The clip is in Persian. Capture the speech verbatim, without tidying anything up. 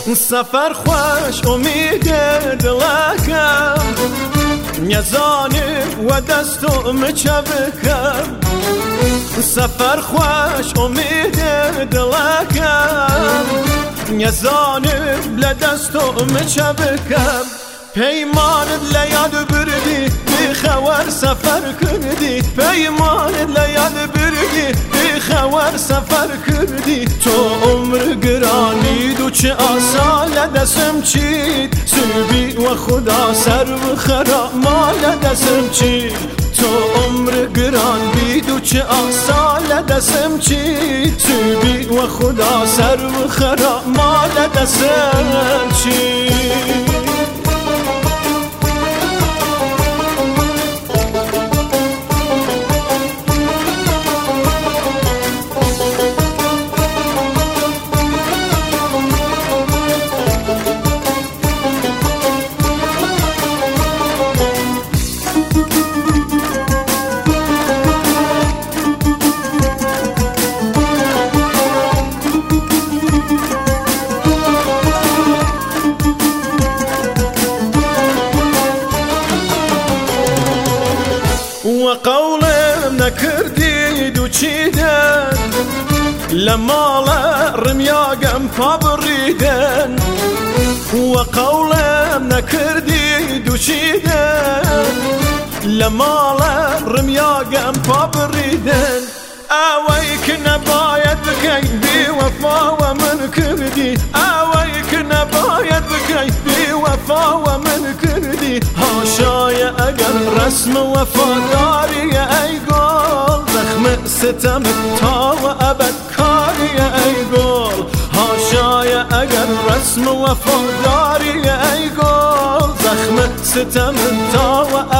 سفر خوش امید دلکم نزانم و دستم چبکم سفر خوش امید دلکم نزانم لدستم چبکم پیمانت لیاد بردی بی خبر سفر کردی پیمانت لیاد بردی بی خبر سفر کردی تو عمر گرانی دو چه آسال دستم چید سوبی و خدا سر و خرا مال دستم چید تو عمر گران بید و چه آسال دستم چید سوبی و خدا سر و خرا مال دستم چید وقولم نكردي دو چيدن لمالا رمياقم فابريدن وقولم نكردي دو چيدن لمالا رمياقم فابريدن اويك نبايد بكي بي وفا ومن كردي اويك نبايد بكي بي وفا ومن كردي هاشايا اگر رسم وفاداري اي قول زخم ستم تا و ابد كاري اي قول هاشايا اگر رسم وفاداري اي قول زخم ستم تا و